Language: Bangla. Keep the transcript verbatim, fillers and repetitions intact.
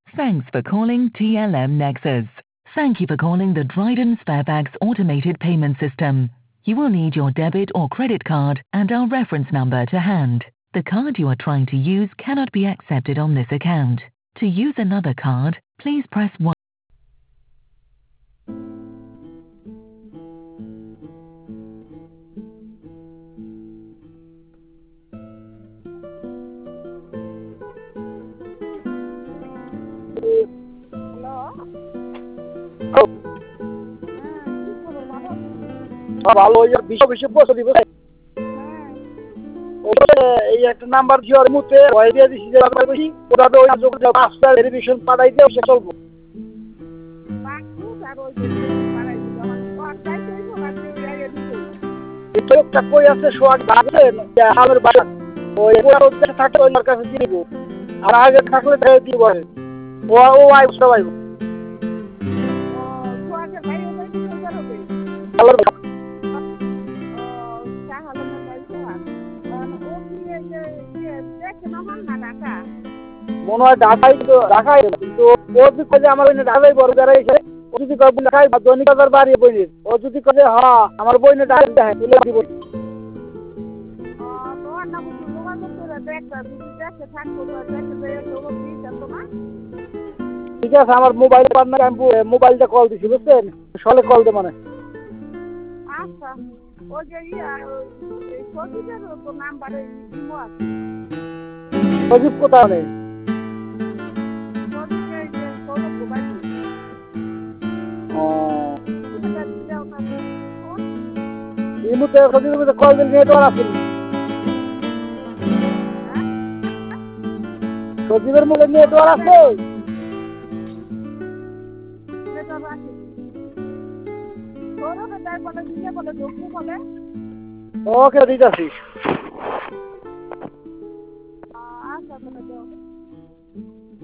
Thanks for calling T L M Nexus. Thank you for calling the Dryden Sparebags automated payment system. You will need your debit or credit card and our reference number to hand. The card you are trying to use cannot be accepted on this account. To use another card, please press one. ভালো বিশ বিশ বছর দিব এই একটা নাম্বার জিওর মুতে ওই দিয়ে দিছি যে বেশি ওটা তো ওই যোগ পাঁচটা ভেরিফিকেশন পাঠাই দিয়ে সে চলবো তো একটা কই আছে সোয়াগ ভাগলে আমার বাসা ওই পুরো উদ্দেশ্য থাকে ওই কাছে দিয়ে দিব আর আগে থাকলে তাই দিব ও ও আই সবাই ও সোয়াগের ভাই ওই কি করবে হ্যালো মনে হয় ঢাকাই তো ঢাকাই কিন্তু ও যদি কাজে আমার ওই ঢাকাই বড় যারা এসে ও যদি কবে ঢাকাই দৈনিক বাজার বাড়িয়ে বইনি ও যদি কাজে হ্যাঁ আমার বইনে ঢাকাই দেয় তুলে দিব ঠিক আছে আমার মোবাইল পার্টনার আমি মোবাইলটা কল দিছি বুঝছেন সলে কল দে মানে আচ্ছা ও যে ইয়া এই সজিবের তো নাম্বারে ইমো আছে সজিব কোথায় নেই সজিবের যে সৌরভ মোবাইল ও ইমোতে সজিবের কল দিলে নেটওয়ার্ক আছে সজিবের মোবাইলে নেটওয়ার্ক আছে নেটওয়ার্ক আছে সৌরভের দাই বলে দিলে বলে ঢুকতে বলে ওকে ঠিক আছে